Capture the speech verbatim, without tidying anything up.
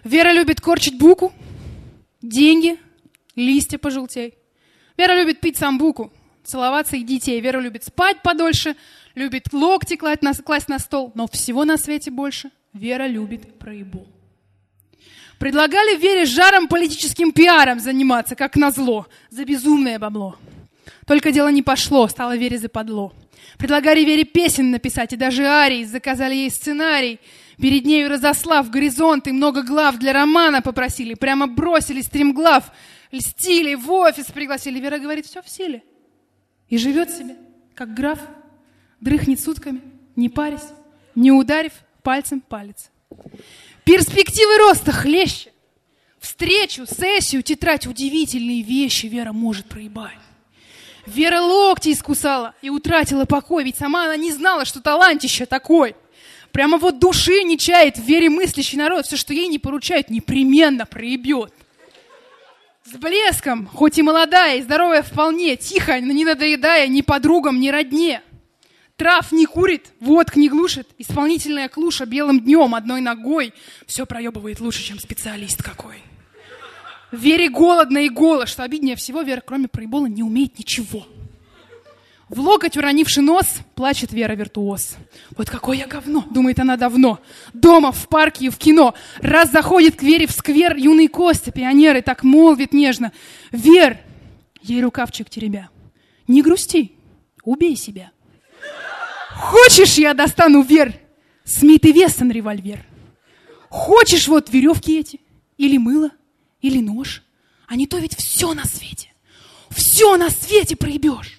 Вера любит корчить буку, деньги, листья пожелтей. Вера любит пить самбуку, целоваться и детей. Вера любит спать подольше, любит локти класть на, класть на стол, но всего на свете больше Вера любит проебол. Предлагали Вере с жаром политическим пиаром заниматься, как назло, за безумное бабло. Только дело не пошло, стало Вере западло. Предлагали Вере песен написать, и даже арий, заказали ей сценарий. Перед нею разослав горизонт и много глав для романа попросили. Прямо бросили стримглав, льстили, в офис пригласили. Вера говорит, все в силе. И живет себе, как граф, дрыхнет сутками, не парясь, не ударив пальцем палец. Перспективы роста хлеще. Встречу, сессию, тетрадь, удивительные вещи Вера может проебать. Вера локти искусала и утратила покой, ведь сама она не знала, что талантище такой. Прямо вот души не чает в Вере мыслящий народ. Все, что ей не поручают, непременно проебет. С блеском, хоть и молодая и здоровая вполне, тихо, не надоедая ни подругам, ни родне. Трав не курит, водк не глушит, исполнительная клуша белым днем одной ногой все проебывает лучше, чем специалист какой. Вере голодно и голо, что обиднее всего, Вера, кроме проебола, не умеет ничего. В локоть уронивши нос, плачет Вера виртуоз. Вот какое я говно, думает она давно. Дома, в парке и в кино. Раз заходит к Вере в сквер юный Костя, пионер, и так молвит нежно. Вер, ей рукавчик теребя, не грусти, убей себя. Хочешь, я достану, Вер, Смит и Вессон револьвер? Хочешь вот веревки эти, или мыло, или нож? А не то ведь все на свете, все на свете проебешь.